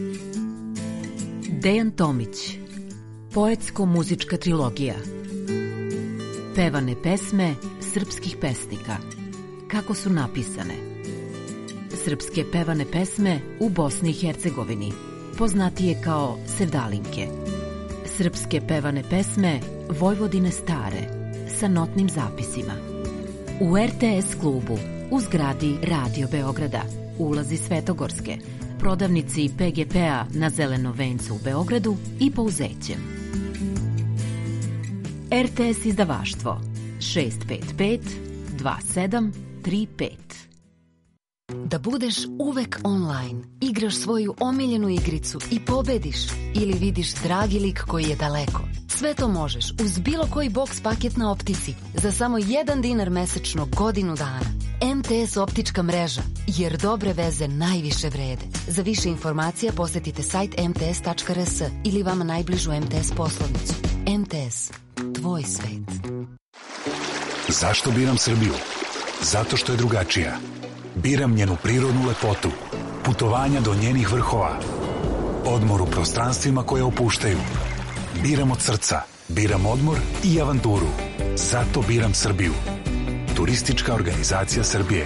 Dejan Tomić. Poetsko-muzička trilogija. Pevane pesme srpskih pesnika. Kako su napisane. Srpske pevane pesme u Bosni i Hercegovini, poznatije kao sevdalinke. Srpske pevane pesme Vojvodine stare, sa notnim zapisima. U R T S klubu, u zgradi Radio Beograda, ulazi Svetogorske, prodavnici P G P-a na Zelenom vencu u Beogradu i Pouzećem. R T S izdavaštvo šest pet pet dva sedam tri pet. Da budeš uvek online, igraš svoju omiljenu igricu i pobediš ili vidiš dragi lik koji je daleko. Sve to možeš uz bilo koji boks paket na Optici za samo jedan dinar mesečno godinu dana. M T S optička mreža, jer dobre veze najviše vrede. Za više informacija posetite sajt m t s tačka r s ili vama najbližu M T S poslovnicu. M T S. Tvoj svet. Zašto biram Srbiju? Zato što je drugačija. Biram njenu prirodnu lepotu, putovanja do njenih vrhova, odmor u prostranstvima koje opuštaju. Biram od srca, biram odmor i avanturu. Zato biram Srbiju. Turistička organizacija Srbije.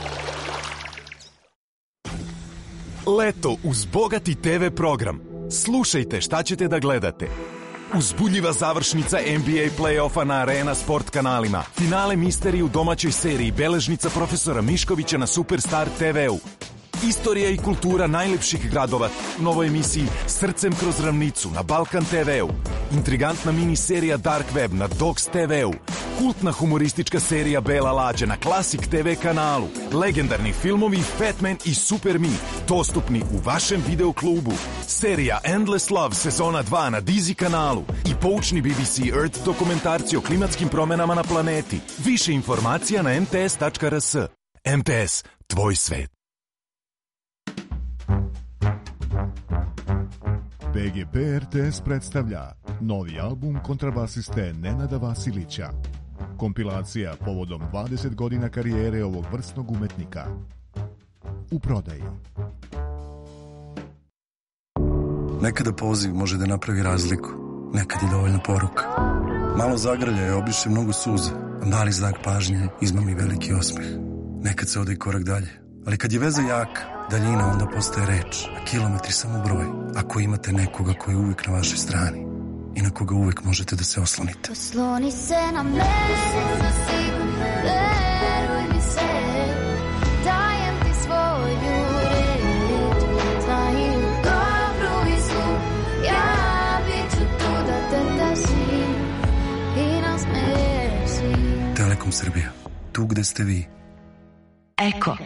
Leto uz bogati T V program. Slušajte šta ćete da gledate. Uzbudljiva završnica N B A play-offa na Arena Sport kanalima. Finale misterije u domaćoj seriji Beležnica profesora Miškovića na Superstar T V-u. Istorija i kultura najlepših gradova u novoj emisiji Srcem kroz ravnicu na Balkan T V-u. Intrigantna miniserija Dark Web na Dogs T V-u. Kultna humoristička serija Bela lađa na Classic T V kanalu. Legendarni filmovi Fat Man i Super Me dostupni u vašem videoklubu. Serija Endless Love sezona dva na Dizi kanalu i poučni B B C Earth dokumentarci o klimatskim promenama na planeti. Više informacija na m t s tačka r s. M T S. Tvoj svet. P G P R T S predstavlja novi album kontrabasiste Nenada Vasilića. Kompilacija povodom dvadeset godina karijere ovog vrsnog umetnika. U prodaji. Nekada poziv može da napravi razliku, nekad je dovoljna poruka. Malo zagrljaja obriše mnogo suza, a mali znak pažnje izmami veliki osmeh. Nekad se ode i korak dalje, ali kad je veza jaka, Daljina onda postaje reč, a kilometri samo broj. Ako imate nekoga koji je uvijek na vašoj strani i na koga uvijek možete da se oslonite. Osloni se na mene, veruj mi se, dajem ti svoju reč, znaju dobru i zlu, ja bit ću tu da te gasim i nasmeješ si. Telekom Srbija, tu gde ste vi. Eko.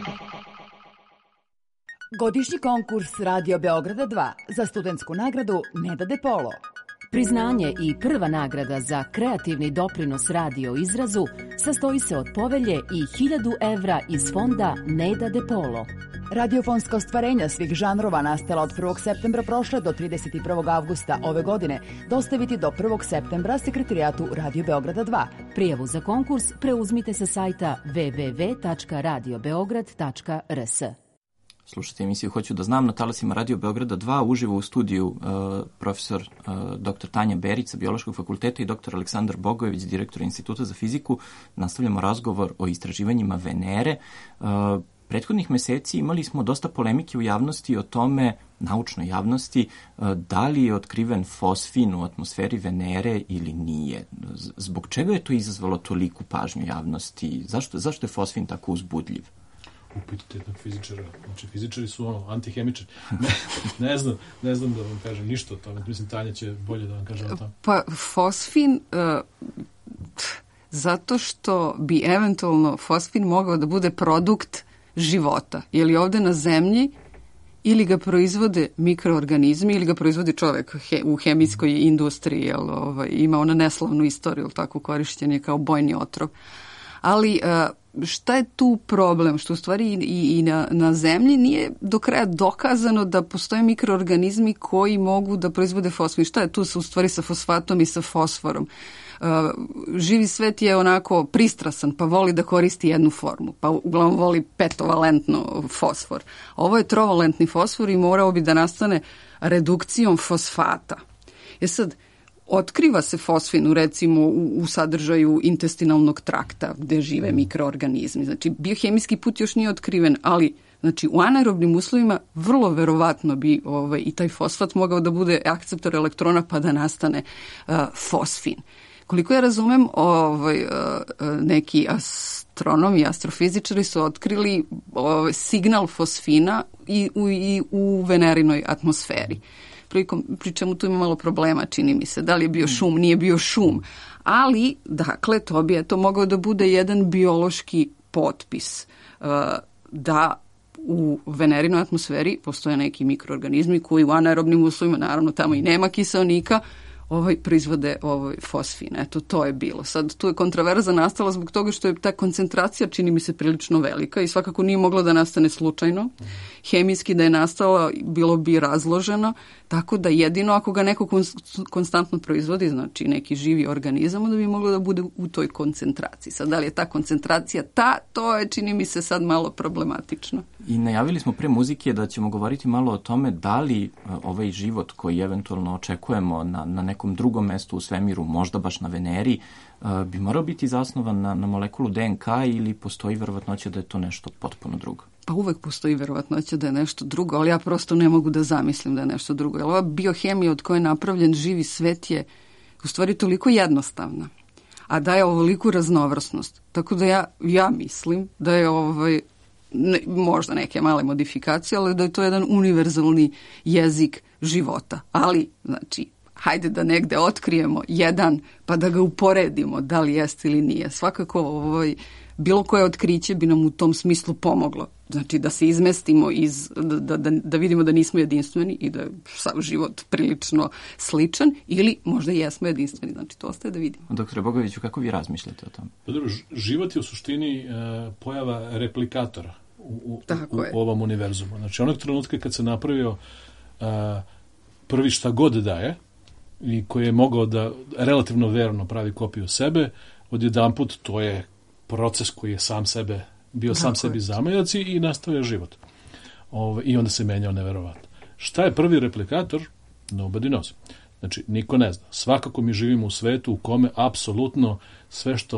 Godišnji konkurs Radio Beograda dva za studentsku nagradu Neda De Polo. Priznanje i prva nagrada za kreativni doprinos radio izrazu sastoji se od povelje i hiljadu evra iz fonda Neda De Polo. Radiofonska ostvarenja svih žanrova nastala od prvog septembra prošle do trideset prvog avgusta ove godine dostaviti do prvog septembra sekretarijatu Radio Beograda dva. Prijavu za konkurs preuzmite sa sajta w w w tačka radio beograd tačka r s. Slušajte emisiju Hoću da znam na talasima Radio Beograda dva, uživo u studiju uh, profesor uh, doktor Tanja Berić sa Biološkog fakulteta i doktor Aleksandar Bogojević, direktor Instituta za fiziku. Nastavljamo razgovor o istraživanjima Venere. Uh, prethodnih meseci imali smo dosta polemike u javnosti o tome, naučnoj javnosti, uh, da li je otkriven fosfin u atmosferi Venere ili nije. Zbog čega je to izazvalo toliku pažnju javnosti? Zašto, zašto je fosfin tako uzbudljiv? Upitajte jednog fizičara. Znači, fizičari su ono, antihemičari. Ne, ne znam, ne znam da vam kažem ništa o tome. Mislim, Tanja će bolje da vam kaže o tome. Pa, fosfin, uh, zato što bi eventualno fosfin mogao da bude produkt života. Je li ovde na zemlji ili ga proizvode mikroorganizmi ili ga proizvodi čovek he, u hemijskoj industriji, jel, ovaj, ima ona neslavnu istoriju, tako korišćen je kao bojni otrov. Ali uh, šta je tu problem? Što u stvari i, i na, na zemlji nije do kraja dokazano da postoje mikroorganizmi koji mogu da proizvode fosfin. Šta je tu sa, u stvari sa fosfatom i sa fosforom? Uh, živi svet je onako pristrasan, pa voli da koristi jednu formu, pa uglavnom voli petovalentno fosfor. Ovo je trovalentni fosfor i morao bi da nastane redukcijom fosfata. Je sad, otkriva se fosfin, recimo, u, u sadržaju intestinalnog trakta gde žive mikroorganizmi. Znači, biohemijski put još nije otkriven, ali znači, u anaerobnim uslovima vrlo verovatno bi ovaj, i taj fosfat mogao da bude akceptor elektrona pa da nastane uh, fosfin. Koliko ja razumem, ovaj, uh, neki astronomi i astrofizičari su otkrili ovaj, signal fosfina i u, i u venerinoj atmosferi. Prikom, pri čemu tu ima malo problema, čini mi se, da li je bio šum, nije bio šum, ali, dakle, to bi eto mogao da bude jedan biološki potpis, uh, da u venerinoj atmosferi postoje neki mikroorganizmi koji u anaerobnim uslovima, naravno tamo i nema kiseonika, ovaj, proizvode ovaj fosfin. Eto, to je bilo. Sad, tu je kontraverza nastala zbog toga što je ta koncentracija, čini mi se, prilično velika i svakako nije mogla da nastane slučajno. Hemijski da je nastala, bilo bi razloženo, tako da jedino ako ga neko konstantno proizvodi, znači neki živi organizam, da bi moglo da bude u toj koncentraciji. Sad, da li je ta koncentracija ta, to je, čini mi se, sad malo problematično. I najavili smo pre muzike da ćemo govoriti malo o tome da li ovaj život koji eventualno očekujemo na, na nekom drugom mestu u svemiru, možda baš na Veneri, bi morao biti zasnovan na, na molekulu D N K ili postoji verovatnoća da je to nešto potpuno drugo? Pa uvek postoji verovatnoća da je nešto drugo, ali ja prosto ne mogu da zamislim da je nešto drugo. Jer ova biohemija od koje je napravljen živi svet je u stvari toliko jednostavna, a daje ovoliku raznovrsnost. Tako da ja, ja mislim da je ovaj, ne, možda neke male modifikacije, ali da je to jedan univerzalni jezik života. Ali, znači, hajde da negde otkrijemo jedan, pa da ga uporedimo, da li jeste ili nije. Svakako, ovaj, bilo koje otkriće bi nam u tom smislu pomoglo. Znači, da se izmestimo iz, da, da, da vidimo da nismo jedinstveni i da je sav život prilično sličan, ili možda jesmo jedinstveni. Znači, to ostaje da vidimo. Doktore Bogojeviću, kako vi razmišljate o tome? Pa dobro, život je u suštini uh, pojava replikatora u, u, u, u ovom univerzumu. Znači, onog trenutka kad se napravio uh, prvi šta god daje, i koji je mogao da relativno verno pravi kopiju sebe, odjedanput to je proces koji je sam sebe, bio sam sebi zamajac i nastavio život. Ove, I onda se menjao neverovatno. Šta je prvi replikator? Nobody knows. Znači, niko ne zna. Svakako mi živimo u svetu u kome apsolutno sve što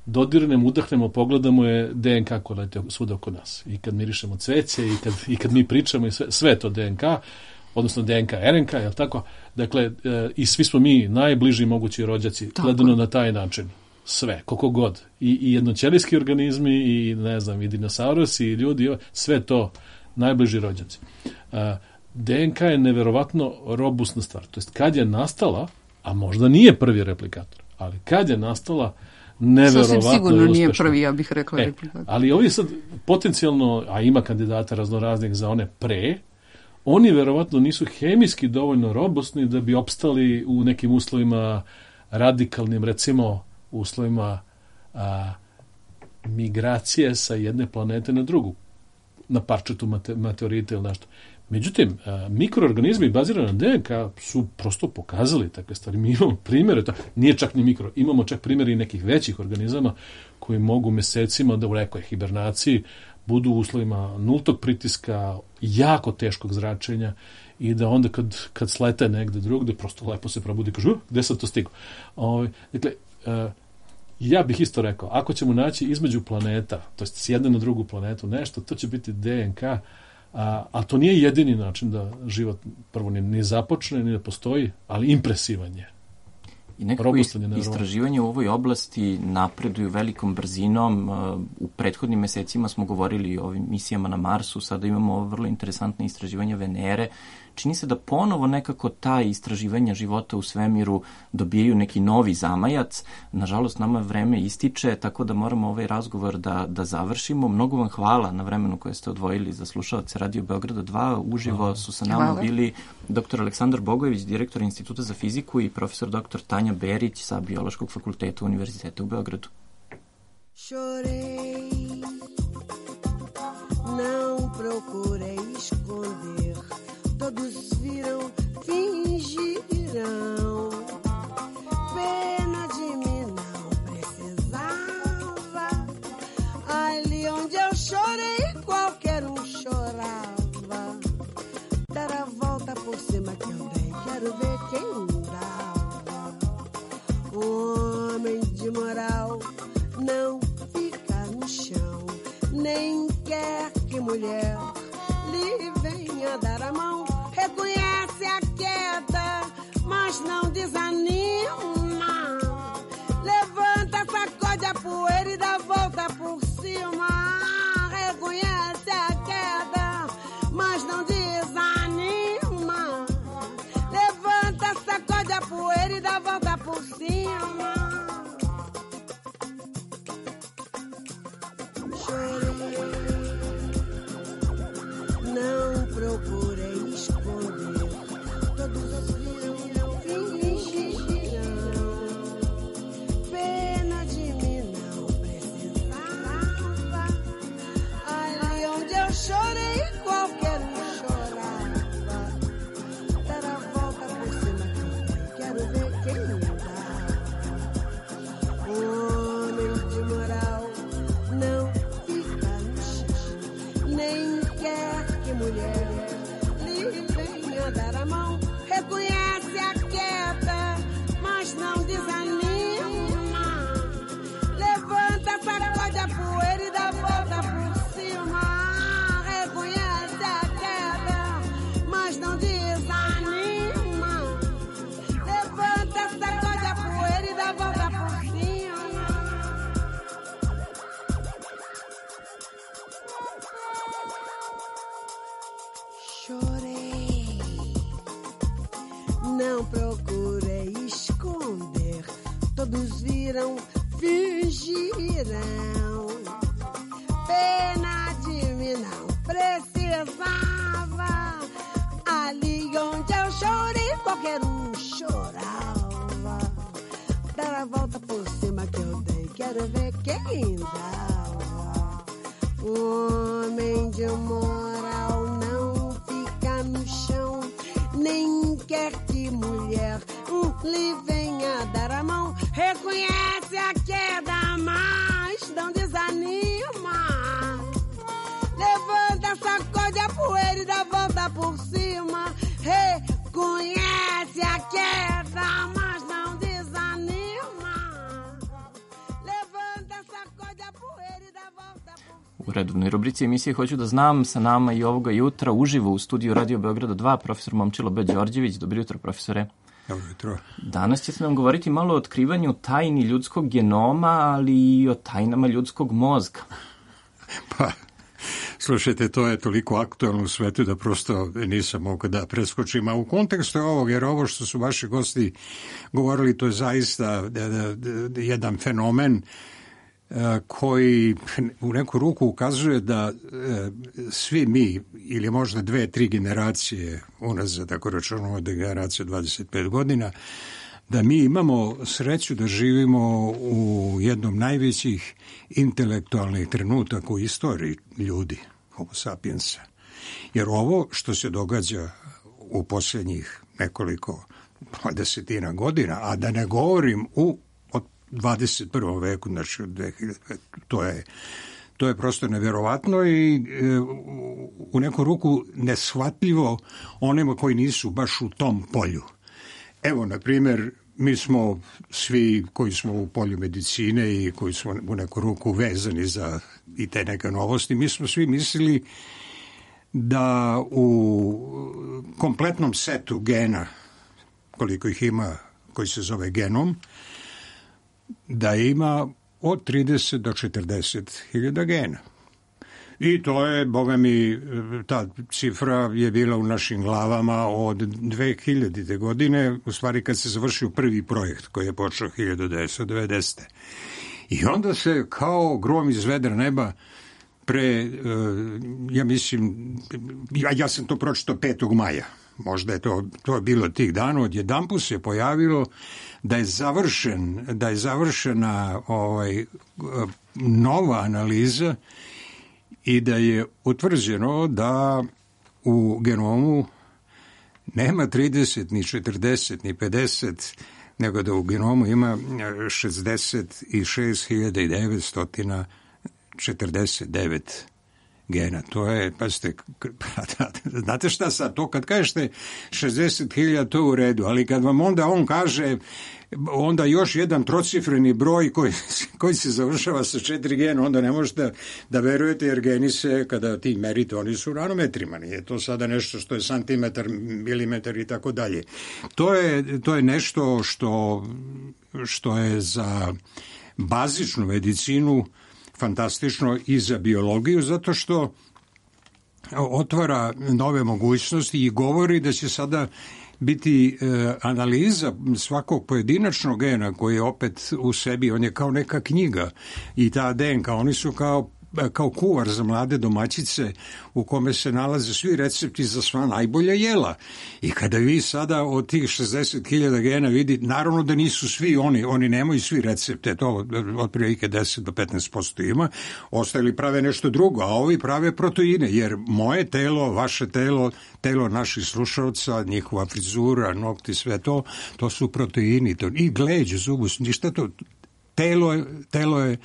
dodirnemo, udahnemo, pogledamo je D N K koja leti svuda oko nas. I kad mirišemo cveće, i kad, i kad mi pričamo, i sve, sve je to D N K, odnosno D N K, R N K, je li tako? Dakle, e, i svi smo mi najbliži mogući rođaci, tako, gledano na taj način. Sve, koliko god. I, i jednoćelijski organizmi, i ne znam, i dinosaurusi, i ljudi, sve to najbliži rođaci. E, D N K je neverovatno robustna stvar. To jest, kad je nastala, a možda nije prvi replikator, ali kad je nastala, neverovatno sasvim sigurno je nije uspešno. prvi, ja bih rekla, e, replikator. Ali ovi sad potencijalno, a ima kandidata raznoraznih za one pre, oni verovatno nisu hemijski dovoljno robustni da bi opstali u nekim uslovima radikalnim, recimo uslovima a, migracije sa jedne planete na drugu, na parčetu mate, meteorita ili nešto. Međutim, a, mikroorganizmi bazirani na D N K su prosto pokazali takve stvari. Mi imamo primjere, to nije čak ni mikro, imamo čak primjere i nekih većih organizama koji mogu mesecima da u nekoj hibernaciji budu u uslovima nultog pritiska, jako teškog zračenja i da onda kad, kad slete negde drugde, prosto lepo se probudi i kažu, uh, gde sam to stigo? Ovaj, dakle, uh, ja bih isto rekao, ako ćemo naći između planeta, to jest s jedne na drugu planetu nešto, to će biti D N K, a, a to nije jedini način da život prvo ni, ni započne, ni da postoji, ali impresivan je. I nekako istraživanje u ovoj oblasti napreduju velikom brzinom. U prethodnim mesecima smo govorili o ovim misijama na Marsu, sada imamo vrlo interesantne istraživanja Venere. Čini se da ponovo nekako ta istraživanja života u svemiru dobijaju neki novi zamajac. Nažalost, nama vreme ističe, tako da moramo ovaj razgovor da, da završimo. Mnogo vam hvala na vremenu koje ste odvojili za slušalce Radio Beograda dva. Uživo su sa nama hvala. Bili doktor Aleksandar Bogojević, direktor Instituta za fiziku, i profesor doktor Tanja Berić sa Biološkog fakulteta Univerziteta u Beogradu. Chorei, não procurei esconder. Todos viram, fingirão. Pena de mim não precisava. Ali onde eu chorei, qualquer um chorava. Dar a volta por cima que eu dei, quero ver quem dava. Homem de moral não fica no chão, nem quer que mulher lhe venha dar a mão. Reconhece a queda, mas não desanima. Levanta, sacode a poeira e dá volta por cima. Reconhece a queda, mas não desanima. Levanta, sacode a poeira e dá volta por cima. Chorei, não procurei esconder. Todos viram, fingirão. Pena de mim não precisava. Ali onde eu chorei, qualquer um chorava. Dar a volta por cima que eu dei, quero ver quem dá. Homem de moral não fica no chão, nem quer que mulher lhe venha dar a mão. Reconhece a queda, mas não desanima. Levanta, sacode a poeira e dá volta por cima. Reconhece a queda, mas não desanima. Levanta, sacode a poeira e dá volta por cima. Chorei, não procurei esconder. Todos viram, fingirão. Pena de mim não precisava. Ali onde eu chorei, qualquer um chorava. Dar a volta por cima que eu dei, quero ver quem dava. Homem de moral não fica no chão, nem quer que mulher hum, lhe venha dar a mão. Reconhece a queda, mas não desanima. Levanta, sacode a poeira e dá volta por cima. Reconhece a queda, mas não desanima. Levanta, U redovnoj rubrici emisije Hoću da znam, sa nama i ovoga jutra uživo u studiju Radio Beograda dva, profesor Momčilo B. Đorđević. Dobro jutro, profesore. Dobro jutro. Danas ćete nam govoriti malo o otkrivanju tajni ljudskog genoma, ali i o tajnama ljudskog mozga. Pa, slušajte, to je toliko aktualno u svetu da prosto nisam mogao da preskočim. A u kontekstu ovog, jer ovo što su vaši gosti govorili, to je zaista jedan fenomen koji u neku ruku ukazuje da svi mi, ili možda dve, tri generacije unazad, ako računamo da je generacija dvadeset pet godina, da mi imamo sreću da živimo u jednom najvećih intelektualnih trenutaka u istoriji ljudi, homo sapiensa. Jer ovo što se događa u posljednjih nekoliko desetina godina, a da ne govorim u dvadeset prvom veku, znači od dve hiljade, to je, to je prosto nevjerovatno i e, u neku ruku neshvatljivo onima koji nisu baš u tom polju. Evo, na primjer, mi smo svi koji smo u polju medicine i koji smo u neku ruku vezani za i te neke novosti, mi smo svi mislili da u kompletnom setu gena, koliko ih ima, koji se zove genom, da ima od trideset do četrdeset hiljada gena. I to je, boga mi, ta cifra je bila u našim glavama od dve hiljadite godine, u stvari kad se završio prvi projekt koji je počeo hiljadu devetsto devedesete. I onda se kao grom iz vedra neba pre, ja mislim, ja, ja sam to pročitao petog maja, možda je to, to je bilo tih dana, odjedanput se pojavilo da je završen, da je završena ovaj, nova analiza i da je utvrđeno da u genomu nema trideset, ni četrdeset, ni pedeset, nego da u genomu ima šezdeset šest hiljada devetsto četrdeset devet gena. To je, pazite, znate šta sad, to kad kažete šezdeset hiljada, to je u redu, ali kad vam onda on kaže onda još jedan trocifreni broj koji, koji se završava sa četiri gena, onda ne možete da verujete, jer geni se, kada ti merite, oni su u nanometrima, nije to sada nešto što je santimetar, milimetar i tako dalje. To je, to je nešto što, što je za bazičnu medicinu fantastično i za biologiju, zato što otvara nove mogućnosti i govori da će sada biti e, analiza svakog pojedinačnog gena koji je opet u sebi, on je kao neka knjiga i ta D N K, oni su kao kao kuvar za mlade domaćice u kome se nalaze svi recepti za sva najbolja jela. I kada vi sada od tih šezdeset hiljada gena vidite, naravno da nisu svi oni, oni nemaju svi recepte, to otprilike deset do petnaest posto ima, ostali prave nešto drugo, a ovi prave proteine, jer moje telo, vaše telo, telo naših slušalca, njihova frizura, nokti, sve to, to su proteini, to, i gleđ, zubus, ništa to, telo je, telo je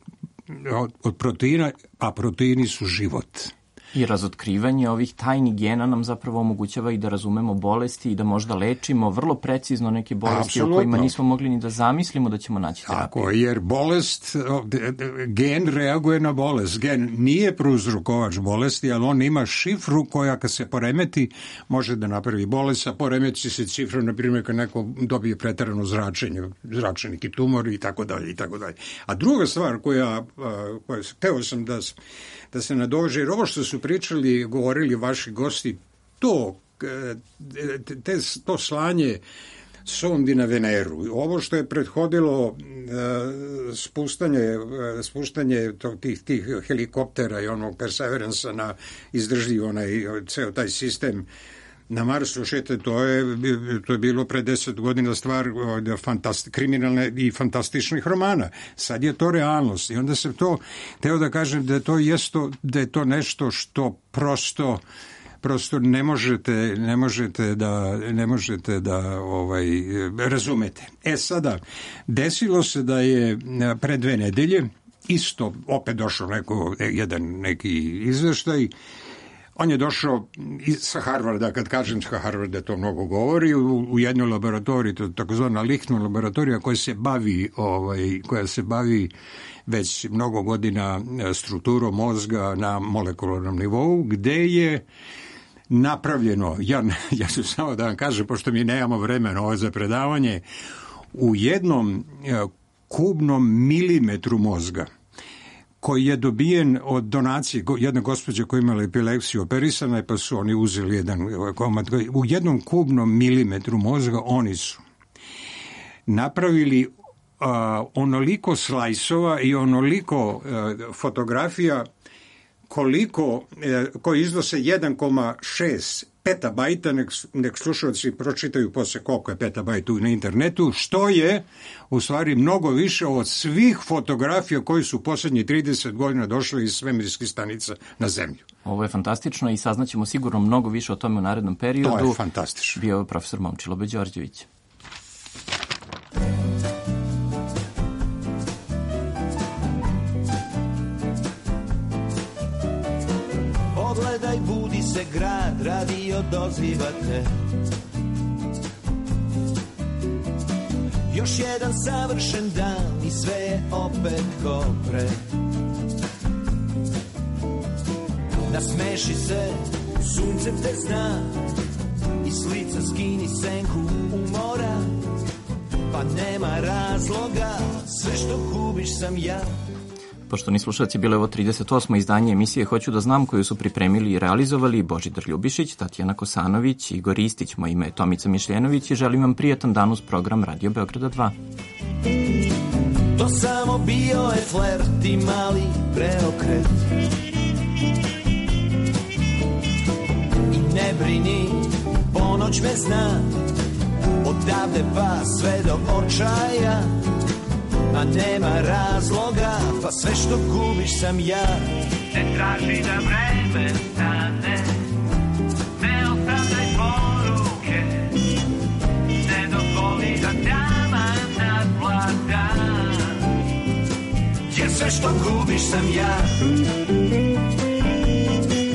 od proteina, a proteini su život. I razotkrivanje ovih tajnih gena nam zapravo omogućava i da razumemo bolesti i da možda lečimo vrlo precizno neke bolesti Absolutno. O kojima nismo mogli ni da zamislimo da ćemo naći terapiju. Tako, jer bolest, gen reaguje na bolest. Gen nije prouzrokovač bolesti, ali on ima šifru koja kad se poremeti može da napravi bolest, a poremeti se cifra, na primjer, kad neko dobije preterano zračenje, zračeni tumor i tako dalje i tako dalje. A druga stvar koja, koja teo sam da da se nadože, jer ovo što su pričali, govorili vaši gosti, to, te, to slanje sondi na Veneru, ovo što je prethodilo spuštanje, spuštanje tih, tih helikoptera i onog Perseveransa na izdržljiv onaj, ceo taj sistem na Marsu, šete, to je, to je bilo pre deset godina stvar fantasti, kriminalne i fantastičnih romana. Sad je to realnost i onda se to, teo da kažem da je to, jesto, da je to nešto što prosto prosto ne možete, ne možete da, ne možete da ovaj, razumete. E sada, desilo se da je pre dve nedelje isto opet došao neko, jedan neki izveštaj On je došao iz, sa Harvarda, kad kažem sa Harvarda, to mnogo govori, u, u jednoj laboratoriji, to je takozvana Lichtman laboratorija koja se bavi, ovaj, koja se bavi već mnogo godina strukturom mozga na molekularnom nivou, gde je napravljeno, ja, ja ću samo da vam kažem, pošto mi nemamo vremena ovo za predavanje, u jednom kubnom milimetru mozga koji je dobijen od donacije jedne gospođe koja imala epilepsiju, operisana je, pa su oni uzeli jedan komad. U jednom kubnom milimetru mozga oni su napravili uh, onoliko slajsova i onoliko uh, fotografija koliko, uh, koji iznose jedan zarez šest petabajta, nek, nek slušalci pročitaju posle koliko je petabajta na internetu, što je u stvari mnogo više od svih fotografija koji su u poslednjih trideset godina došle iz svemirskih stanica na zemlju. Ovo je fantastično i saznaćemo sigurno mnogo više o tome u narednom periodu. To je fantastično. Bio je profesor Momčilo Beđorđević. Pogledaj, budi se grad, radio dozivate. Još jedan savršen dan i sve je opet ko pre. Nasmeši se, suncem te zna, i s lica skini senku umora. Pa nema razloga, sve što gubiš sam ja. Poštovani slušalci, bilo je ovo trideset osmo izdanje emisije Hoću da znam, koju su pripremili i realizovali Božidar Ljubišić, Tatjana Kosanović, Igor Istić, moje ime je Tomica Mišljenović i želim vam prijatan dan uz program Radio Beograda dva. To samo bio je flert i mali preokret. I ne brini, ponoć me zna, odavde pa sve do očaja. A nema razloga, pa sve što gubiš sam ja. Ne traži da vreme stane, ne ostavljaj poruke, ne dozvoli da dama nadvlada, jer sve što gubiš sam ja.